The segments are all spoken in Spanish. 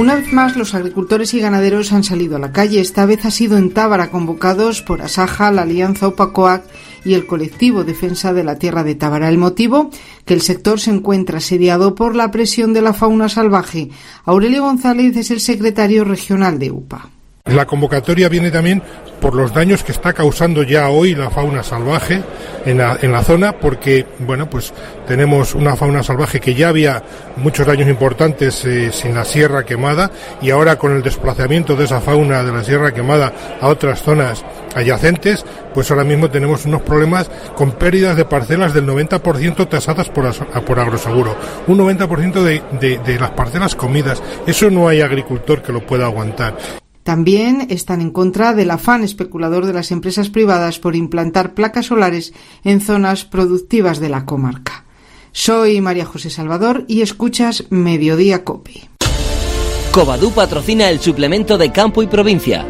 Una vez más, los agricultores y ganaderos han salido a la calle. Esta vez ha sido en Tábara, convocados por Asaja, la Alianza Opacoag y el colectivo Defensa de la Tierra de Tábara. El motivo, que el sector se encuentra asediado por la presión de la fauna salvaje. Aurelio González es el secretario regional de UPA. La convocatoria viene también por los daños que está causando ya hoy la fauna salvaje en la zona, porque bueno, pues tenemos una fauna salvaje que ya había muchos daños importantes sin la Sierra Quemada, y ahora con el desplazamiento de esa fauna de la Sierra Quemada a otras zonas adyacentes, pues ahora mismo tenemos unos problemas con pérdidas de parcelas del 90% tasadas por Agroseguro, un 90% de las parcelas comidas. Eso no hay agricultor que lo pueda aguantar. También están en contra del afán especulador de las empresas privadas por implantar placas solares en zonas productivas de la comarca. Soy María José Salvador y escuchas Mediodía COPE. Covadú patrocina el suplemento de Campo y Provincia.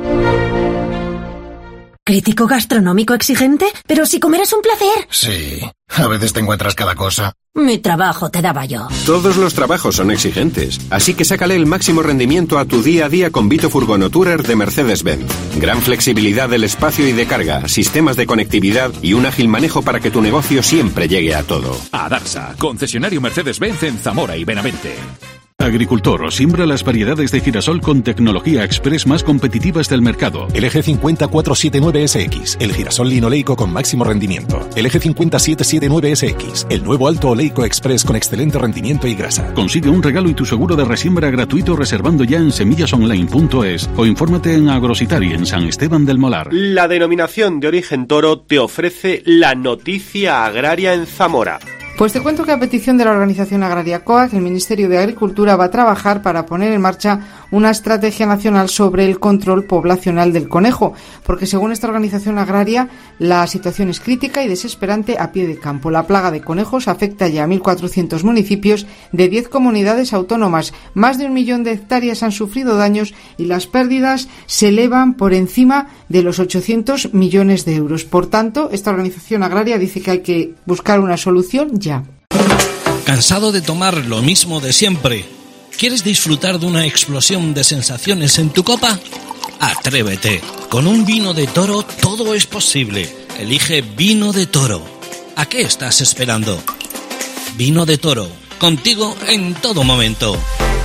¿Crítico gastronómico exigente? Pero si comer es un placer. Sí, a veces te encuentras cada cosa. Mi trabajo te daba yo. Todos los trabajos son exigentes, así que sácale el máximo rendimiento a tu día a día con Vito Furgono Tourer de Mercedes-Benz. Gran flexibilidad del espacio y de carga, sistemas de conectividad y un ágil manejo para que tu negocio siempre llegue a todo. Adarsa, concesionario Mercedes-Benz en Zamora y Benavente. Agricultor, siembra las variedades de girasol con tecnología express más competitivas del mercado. El eje 50479SX, el girasol linoleico con máximo rendimiento. El eje 50779SX, el nuevo alto oleico express con excelente rendimiento y grasa. Consigue un regalo y tu seguro de resiembra gratuito reservando ya en semillasonline.es o infórmate en Agrositari en San Esteban del Molar. La denominación de origen toro te ofrece la noticia agraria en Zamora. Pues te cuento que a petición de la organización agraria COAG, el Ministerio de Agricultura va a trabajar para poner en marcha una estrategia nacional sobre el control poblacional del conejo, porque según esta organización agraria, la situación es crítica y desesperante a pie de campo. La plaga de conejos afecta ya a 1.400 municipios de 10 comunidades autónomas. Más de 1 millón de hectáreas han sufrido daños y las pérdidas se elevan por encima de los 800 millones de euros. Por tanto, esta organización agraria dice que hay que buscar una solución ya. ¿Cansado de tomar lo mismo de siempre? ¿Quieres disfrutar de una explosión de sensaciones en tu copa? Atrévete. Con un vino de toro todo es posible. Elige Vino de Toro. ¿A qué estás esperando? Vino de Toro. Contigo en todo momento.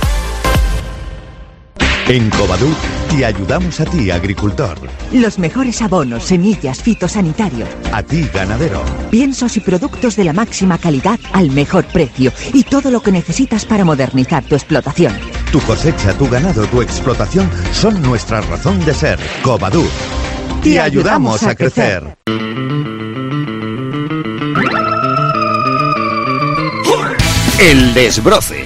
En Covadú te ayudamos a ti, agricultor. Los mejores abonos, semillas, fitosanitarios. A ti, ganadero. Piensos y productos de la máxima calidad al mejor precio. Y todo lo que necesitas para modernizar tu explotación. Tu cosecha, tu ganado, tu explotación son nuestra razón de ser. Covadú. Te ayudamos a crecer. El desbroce.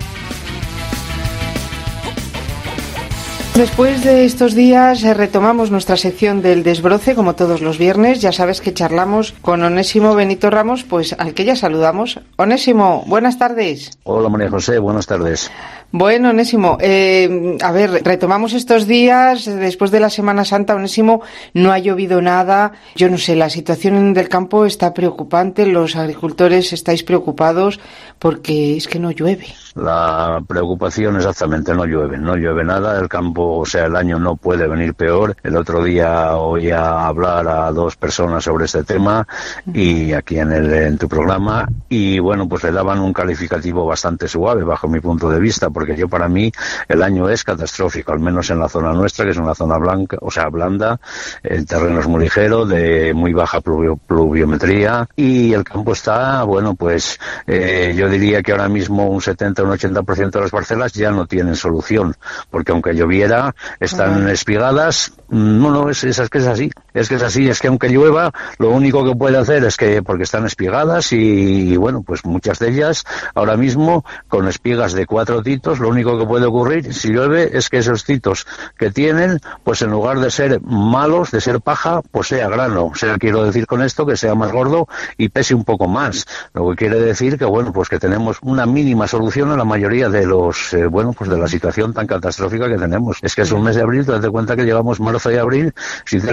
Después de estos días retomamos nuestra sección del desbroce, como todos los viernes. Ya sabes que charlamos con Onésimo Benito Ramos, pues al que ya saludamos. Onésimo, buenas tardes. Hola María José, buenas tardes. Bueno, Onésimo, a ver, retomamos estos días, después de la Semana Santa, Onésimo, no ha llovido nada, yo no sé, la situación del campo está preocupante, los agricultores estáis preocupados porque es que no llueve. La preocupación exactamente, no llueve nada, el campo, o sea, el año no puede venir peor. El otro día oía hablar a 2 personas sobre este tema y aquí en tu programa, y bueno, pues le daban un calificativo bastante suave bajo mi punto de vista, porque yo, para mí, el año es catastrófico, al menos en la zona nuestra, que es una zona blanca, o sea, blanda, el terreno es muy ligero, de muy baja pluviometría, y el campo está, bueno, pues yo diría que ahora mismo un 70 un 80% de las parcelas ya no tienen solución, porque aunque lloviera, están espigadas. No, es que es que aunque llueva, lo único que puede hacer es que, porque están espigadas, y bueno, pues muchas de ellas ahora mismo con espigas de 4 titos, lo único que puede ocurrir si llueve es que esos titos que tienen, pues en lugar de ser malos, de ser paja, pues sea grano. O sea, quiero decir con esto que sea más gordo y pese un poco más, lo que quiere decir que, bueno, pues que tenemos una mínima solución a la mayoría de los, pues de la situación tan catastrófica que tenemos. Es que es un mes de abril, te das cuenta que llevamos marzo y abril, sinceramente no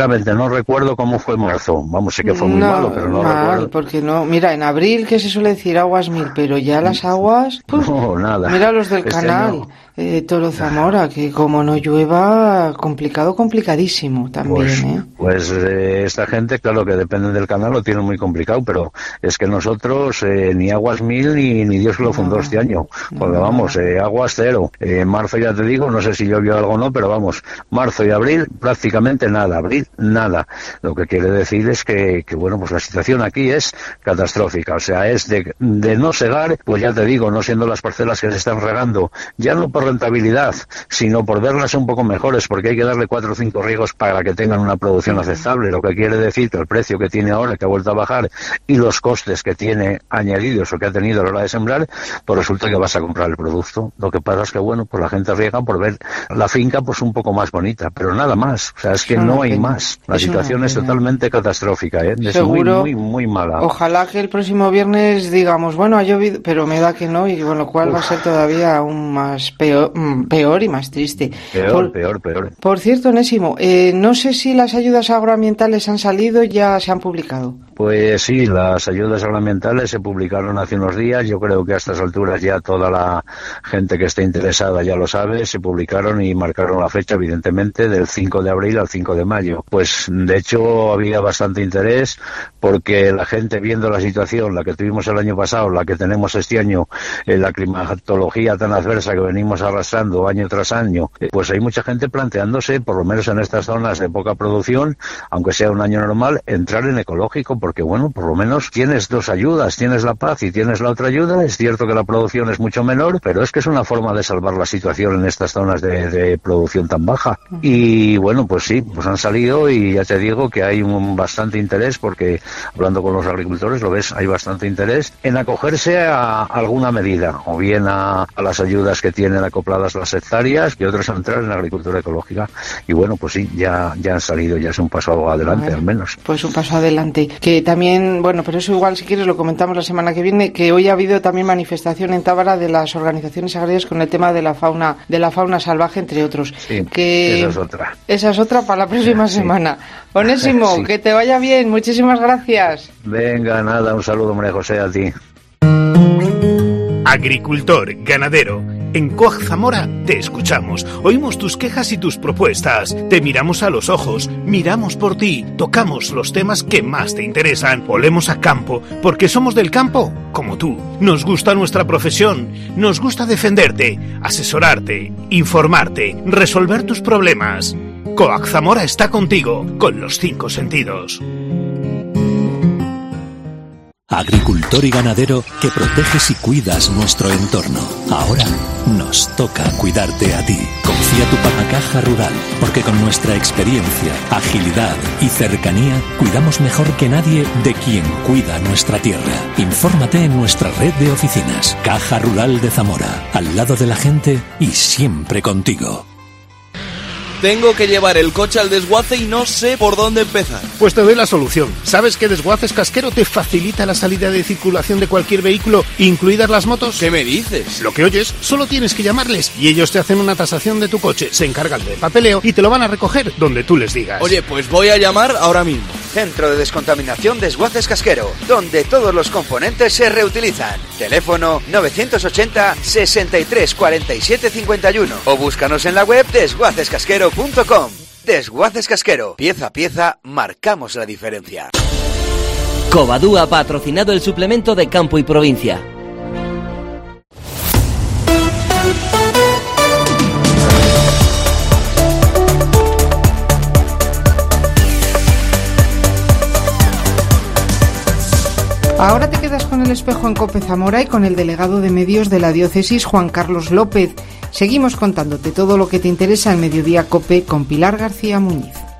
recuerdo cómo fue marzo. Vamos, sé que fue muy malo, pero no recuerdo. Porque no, mira, en abril que se suele decir aguas 1000, pero ya las aguas... No, nada. Mira los del canal, Toro Zamora, que como no llueva, complicadísimo también, Pues esta gente, claro que depende del canal, lo tienen muy complicado, pero es que nosotros ni aguas 1000 ni Dios que lo fundó este año. Porque vamos, aguas 0. Marzo ya te digo, no sé si llovió algo o no, pero vamos, marzo y abril prácticamente nada, abril nada. Lo que quiere decir es que bueno, pues la situación aquí es catastrófica, o sea, es de no segar, pues ya te digo, no siendo las parcelas que se están regando, ya no por rentabilidad, sino por verlas un poco mejores, porque hay que darle 4 o 5 riegos para que tengan una producción aceptable, lo que quiere decir que el precio que tiene ahora, que ha vuelto a bajar, y los costes que tiene añadidos o que ha tenido a la hora de sembrar, pues resulta que vas a comprar el producto. Lo que pasa es que bueno, pues la gente riega por ver la finca pues un poco más bonita, pero nada más, o sea, es que no hay más. La situación es totalmente catastrófica, es seguro, muy mala. Ojalá que el próximo viernes digamos, bueno, ha llovido, pero me da que no, y con lo cual va a ser todavía aún más peor y más triste. Peor. Por cierto, Onésimo, no sé si las ayudas agroambientales han salido, ya se han publicado. Pues sí, las ayudas agroambientales se publicaron hace unos días. Yo creo que a estas alturas ya toda la gente que esté interesada ya lo sabe. Se publicaron y marcaron la fecha, evidentemente, del 5 de abril al 5 de mayo. Pues, de hecho, había bastante interés porque la gente, viendo la situación, la que tuvimos el año pasado, la que tenemos este año, la climatología tan adversa que venimos arrastrando año tras año, pues hay mucha gente planteándose, por lo menos en estas zonas de poca producción, aunque sea un año normal, entrar en ecológico, porque bueno, por lo menos tienes dos ayudas, tienes la paz y tienes la otra ayuda. Es cierto que la producción es mucho menor, pero es que es una forma de salvar la situación en estas zonas de producción tan baja. Y bueno, pues sí, pues han salido y ya te digo que hay bastante interés, porque hablando con los agricultores, lo ves, hay bastante interés en acogerse a alguna medida, o bien a las ayudas que tienen acopladas las hectáreas, y otros a entrar en la agricultura ecológica. Y bueno, pues sí, ya han salido, ya es un paso adelante, al menos. Pues un paso adelante. Que también, bueno, pero eso igual si quieres lo comentamos la semana que viene, que hoy ha habido también manifestación en Tábara de las organizaciones agrarias con el tema de la fauna salvaje, entre otros. Sí, que esa es otra para la próxima semana. Onésimo, sí. Que te vaya bien, muchísimas gracias. Venga, nada, un saludo, María José, a ti. Agricultor, ganadero. En Coag Zamora te escuchamos, oímos tus quejas y tus propuestas, te miramos a los ojos, miramos por ti, tocamos los temas que más te interesan, olemos a campo, porque somos del campo, como tú. Nos gusta nuestra profesión, nos gusta defenderte, asesorarte, informarte, resolver tus problemas. Coag Zamora está contigo, con los 5 sentidos. Agricultor y ganadero que proteges y cuidas nuestro entorno. Ahora nos toca cuidarte a ti. Confía tu Pacacaja Rural, porque con nuestra experiencia, agilidad y cercanía, cuidamos mejor que nadie de quien cuida nuestra tierra. Infórmate en nuestra red de oficinas. Caja Rural de Zamora, al lado de la gente y siempre contigo. Tengo que llevar el coche al desguace y no sé por dónde empezar. Pues te doy la solución. ¿Sabes que Desguaces Casquero te facilita la salida de circulación de cualquier vehículo, incluidas las motos? ¿Qué me dices? Lo que oyes, solo tienes que llamarles y ellos te hacen una tasación de tu coche, se encargan del papeleo y te lo van a recoger donde tú les digas. Oye, pues voy a llamar ahora mismo. Centro de Descontaminación Desguaces Casquero, donde todos los componentes se reutilizan. Teléfono 980 63 47 51 o búscanos en la web desguacescasquero.com. Desguaces Casquero, pieza a pieza marcamos la diferencia. Covadú ha patrocinado el suplemento de Campo y Provincia. Ahora te quedas con el espejo en COPE Zamora y con el delegado de medios de la diócesis, Juan Carlos López. Seguimos contándote todo lo que te interesa en Mediodía COPE con Pilar García Muñiz.